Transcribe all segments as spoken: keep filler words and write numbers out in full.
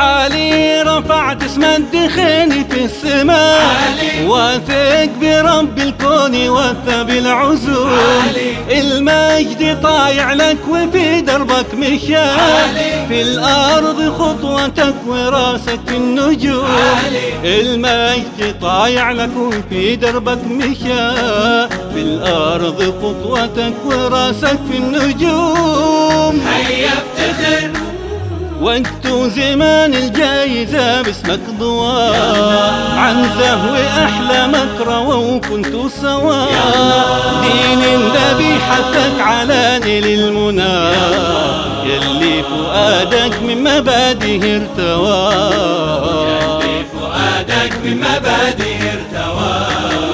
عالي رفعت اسم الدخين في السماء، واثق برب الكون وثب العزوم. المجد طايع لك وفي دربك مشاء، في الأرض خطوتك وراسك في النجوم. المجد طايع لك وفي دربك مشاء، في الأرض خطوتك وراسك في النجوم. هيا افتخر وقت زمان الجايزة باسمك ضواء، عن زهو أحلامك روى وكنتوا سوا. دين النبي حثك على نيل المنى، يلي فؤادك من مبادئه ارتوى، يلي فؤادك من مبادئه ارتوى.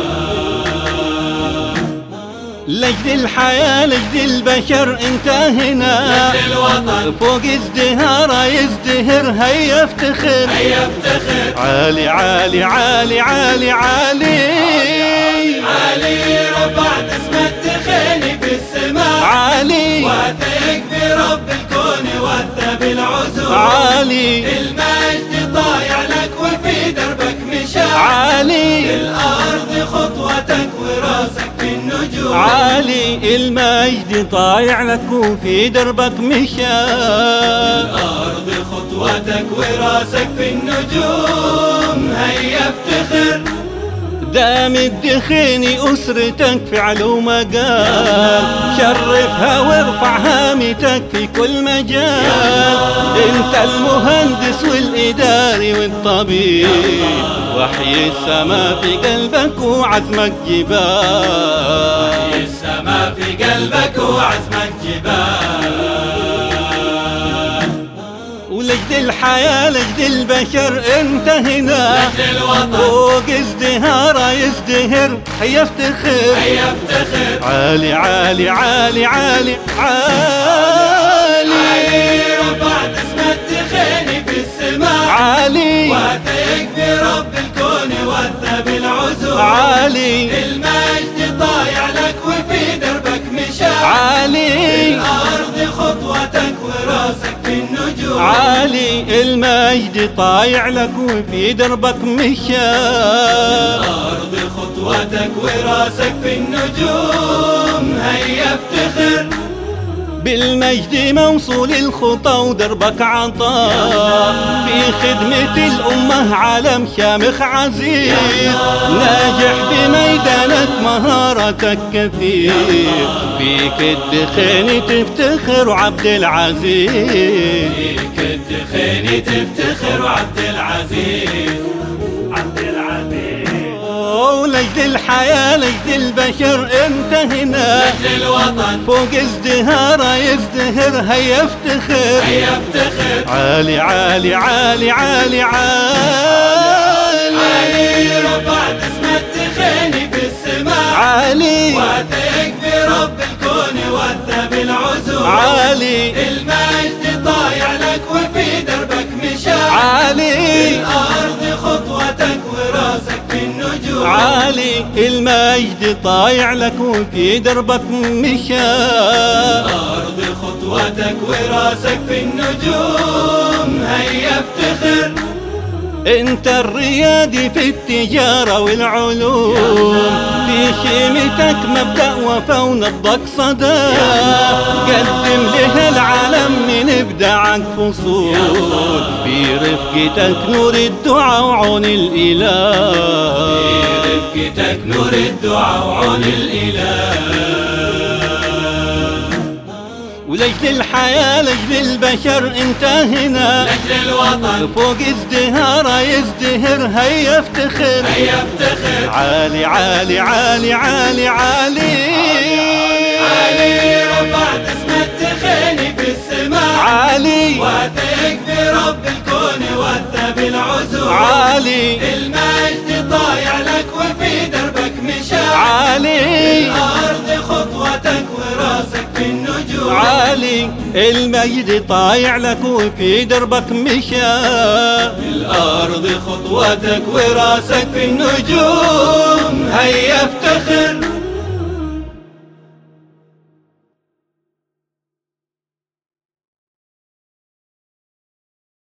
لجد الحياة لجد البشر انت هنا، لجد الوطن فوق ازدهاره يزدهر. هيا افتخر هيا افتخر عالي عالي عالي عالي عالي عالي رفعت اسم الدخين في السماء، عالي واثق برب الكون وثب العزوم. عالي المجد طايع لك وفي دربك مشاء، عالي الأرض خطوتك وراسك في النجوم. عالي المجد طايع لك وفي دربك مشاء، الأرض خطوتك وراسك في النجوم. هيا افتخر دام الدخين أسرتك فعل ومقال، شرفها وارفع هامتك في كل مجال. انت المهندس والإداري والطبيب، وحي السما في قلبك وعزمك جبال، وحي السما في قلبك وعزمك جبال. ولجد الحياة لجد البشر انت هنا، لجد الوطن فوق ازدهاره يزدهر. هيا افتخر هيا افتخر عالي عالي عالي عالي عالي عالي رفعت اسم الدخين في السماء، عالي واثق برب الكون وثب العزوم. عالي المجد طايع لك وفي دربك مشاء، عالي الأرض خطوتك وراسك في النجوم. عالي المجد طايع لك وفي دربك مشاء، الأرض خطوتك وراسك في النجوم. هيا افتخر بالمجد موصول الخطى ودربك عطاء، في خدمة الأمة عالم شامخ عزيز. ناجح بميدانك مهارتك كثير، فيك الدخين تفتخر وعبد العزيز، فيك الدخين تفتخر وعبد العزيز. عبد العزيز ولجد الحياة لجد البشر انت هنا، لجد الوطن فوق ازدهاره يزدهر. هيا افتخر هيا افتخر عالي عالي عالي عالي عالي عالي رفعت اسم الدخين في السماء، عالي واثق برب الكون وثب العزوم. عالي المجد طايع لك وفي دربك مشاء، عالي الأرض خطوتك وراسك في النجوم. عالي المجد طايع لك وفي دربك مشاء، الأرض خطوتك وراسك في النجوم. هيا افتخر انت الريادي في التجارة والعلوم، في شيمتك مبدأ وفا ونبضك صدى. قدم لها العالم من ابداعك فصول، في رفقتك نور الدعاء وعون الإله، في رفقتك نور الدعاء وعون الإله. ولجد الحياة لجد البشر انت هنا، لجد الوطن فوق ازدهاره يزدهر. هيا افتخر هيا افتخر عالي عالي عالي عالي عالي عالي رفعت اسم الدخين في السماء، عالي واثق برب الكون وثب العزوم. عالي المجد طايع لك وفي دربك مشاء، عالي الأرض خطوتك وراسك في النجوم. عالي المجد طايع لك وفي دربك مشاء، الأرض خطوتك وراسك في النجوم. هيا افتخر